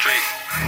street.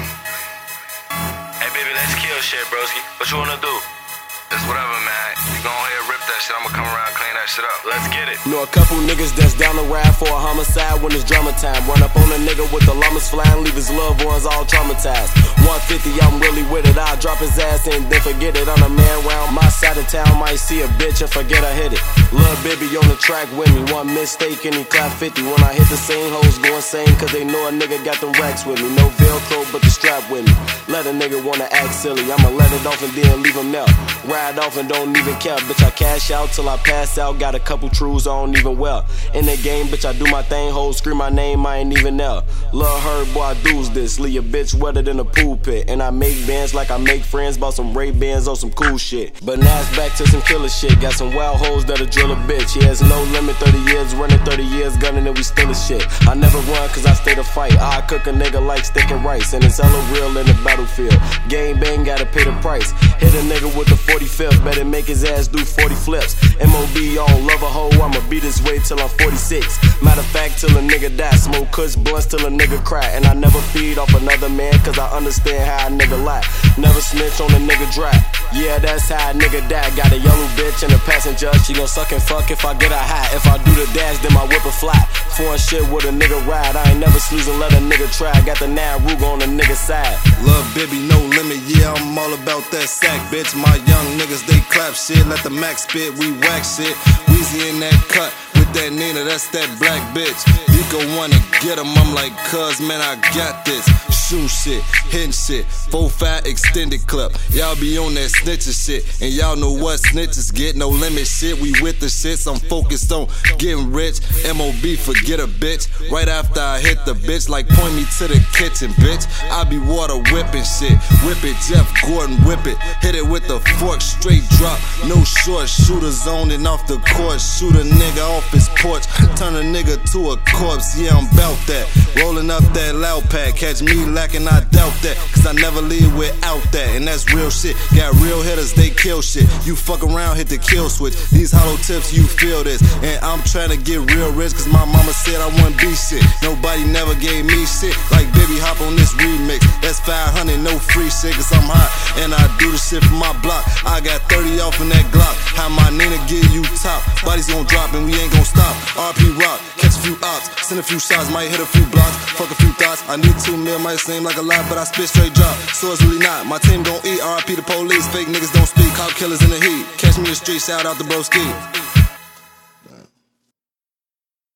Hey, baby, let's kill shit, broski. What you wanna do? It's whatever, man. You go ahead and rip that shit. I'ma come around and clean that shit up. Let's get it. Know a couple niggas that's down the ride for a homicide when it's drama time. Run up on a nigga with the llamas flying, leave his loved ones all traumatized. 150, I'm really with it. I'll drop his ass and then forget it. On a man round my side of town, might see a bitch and forget I hit it. Lil' baby on the track with me. One mistake and he clap 50. When I hit the same hoes go insane, cause they know a nigga got them racks with me. No Velcro, but the strap with me. Let a nigga wanna act silly. I'ma let it off and then leave him out. Ride off and don't even care, bitch. I cash out till I pass out. Got a couple trues I don't even wear. In the game, bitch, I do my thing. Hoes scream my name, I ain't even there. Lil' Herb, boy, I do's this. Leave a bitch wetter than a pool pit. And I make bands like I make friends. Bought some Ray-Bans on some cool shit. But now it's back to some killer shit. Got some wild hoes that'll drill a bitch. He has no limit, 30 years, running 30 years, gunning and we still a shit. I never run cause I stay to fight. I cook a nigga like steak and rice. And it's hella real in the battlefield. Game bang, gotta pay the price. Hit a nigga with the 45th, better make his ass do 40 flips. MOB on love a hoe, I'ma be this way till I'm 46. Matter of fact, till a nigga die. Smoke kush blunts till a nigga cry. And I never feed off another man, cause I understand how a nigga lie. Never snitch on a nigga dry. Yeah, that's how a nigga die. Got a yellow bitch and a passenger. She gon' suck and fuck if I get her high. If I do the dash, then my whip a fly. Foreign shit with a nigga ride. I ain't never snoozing, let a nigga try. Got the Naruga on the nigga side. Lil' baby, no limit, yeah, I'm all about that sack, bitch. My young niggas, they clap shit, let the max spit, we whack shit. Weezy in that cut, with that Nina, that's that black bitch. You gon' wanna get him, I'm like, cuz, man, I got this. Shoot shit, hitting shit, 4-5 extended clip. Y'all be on that snitcher shit, and y'all know what snitches get. No limit shit, we with the shits, I'm focused on getting rich. MOB, forget a bitch. Right after I hit the bitch, like point me to the kitchen, bitch. I be water whipping shit. Whip it, Jeff Gordon, whip it. Hit it with the fork, straight drop. No short shooter zoning off the court. Shoot a nigga off his porch. Turn a nigga to a corpse, yeah, I'm bout that. Rolling up that loud pack. Catch me lacking, I doubt that. Cause I never leave without that. And that's real shit. Got real hitters, they kill shit. You fuck around, hit the kill switch. These hollow tips, you feel this. And I'm trying to get real rich, cause my mama said I wouldn't be shit. Nobody never gave me shit. Like baby, hop on this remix. That's 500, no free shit, cause I'm hot. And I do the shit for my block. I got 30 off in that Glock. How my Nina give you top. Bodies gon' drop and we ain't gon' stop. RP rock, catch a few ops. Send a few shots, might hit a few blocks. Fuck a few thoughts. I need 2 mil, might seem like a lot, but I spit straight drop. So it's really not. My team gon' eat. RP the police. Fake niggas don't speak. Cop killers in the heat. Catch me in the street, shout out to Broski.